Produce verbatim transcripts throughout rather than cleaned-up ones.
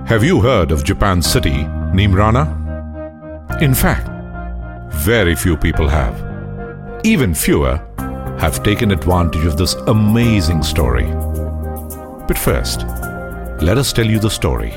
Have you heard of Japan's city, Neemrana? In fact, very few people have. Even fewer have taken advantage of this amazing story. But first, let us tell you the story.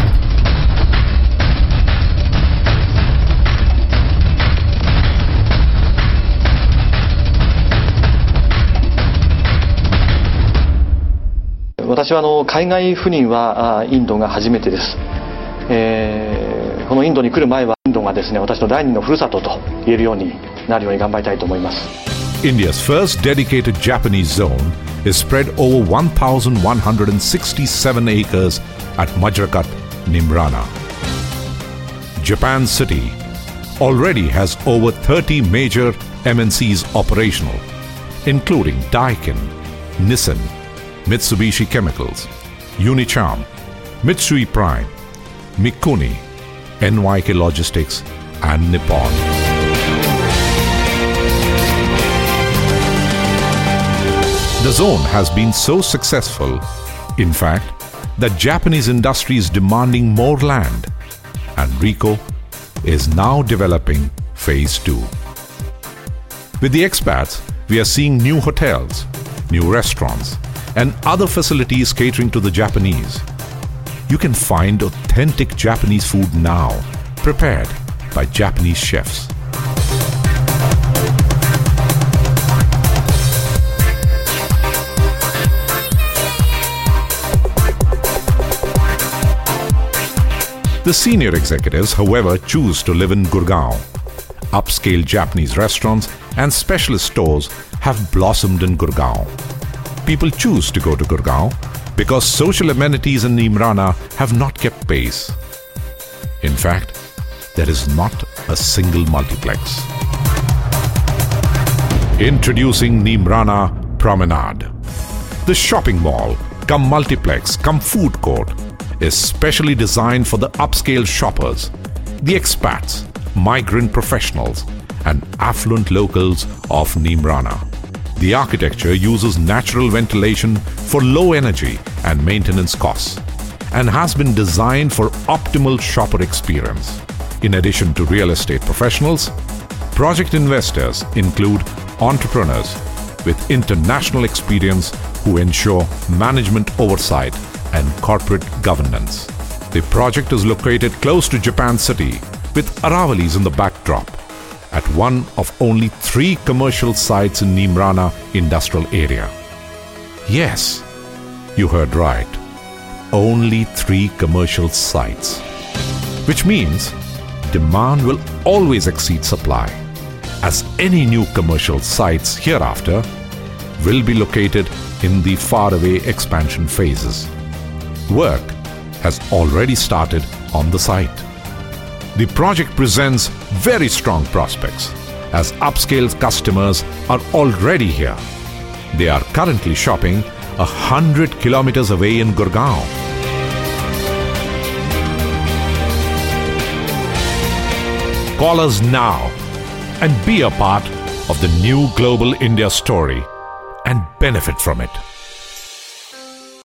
I 私はあの海外赴任はインドが初めてです、えー、このインドに来る前はインドがですね、私の第二のふるさとと言えるようになるように頑張りたいと思います。 India's first dedicated Japanese zone is spread over one thousand one hundred sixty-seven acres at Majrakat, Neemrana. Japan City already has over thirty major M N Cs operational, including Daikin, Nissan, Mitsubishi Chemicals, Unicharm, Mitsui Prime, Mikuni, N Y K Logistics and Nippon. The zone has been so successful, in fact, that Japanese industry is demanding more land, and RICO is now developing phase two. With the expats, we are seeing new hotels, new restaurants, and other facilities catering to the Japanese. You can find authentic Japanese food now, prepared by Japanese chefs. The senior executives, however, choose to live in Gurgaon. Upscale Japanese restaurants and specialist stores have blossomed in Gurgaon. People choose to go to Gurgaon because social amenities in Neemrana have not kept pace. In fact, there is not a single multiplex. Introducing Neemrana Promenade. The shopping mall, come multiplex, come food court, is specially designed for the upscale shoppers, the expats, migrant professionals, and affluent locals of Neemrana. The architecture uses natural ventilation for low energy and maintenance costs, and has been designed for optimal shopper experience. In addition to real estate professionals, project investors include entrepreneurs with international experience who ensure management oversight and corporate governance. The project is located close to Japan City with Aravalis in the backdrop at one of only three commercial sites in Neemrana industrial area. Yes, you heard right. Only three commercial sites. Which means demand will always exceed supply, as any new commercial sites hereafter will be located in the faraway expansion phases. Work has already started on the site. The project presents very strong prospects, as upscale customers are already here. They are currently shopping a hundred kilometers away in Gurgaon. Call us now and be a part of the new Global India story and benefit from it.